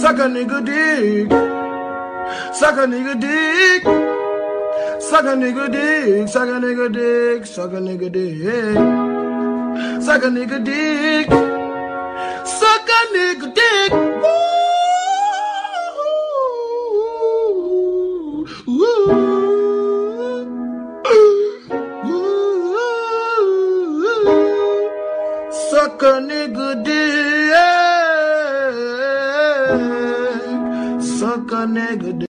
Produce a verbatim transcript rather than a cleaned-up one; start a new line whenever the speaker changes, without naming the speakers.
Suck a nigga dick. Suck a nigga dick. Suck a nigga dick. Suck a nigga dick. Suck a nigga dick. Suck a nigga dick. Suck a nigga dick. Woo. Woo. Suck a nigga dick. Suck a nigga dick.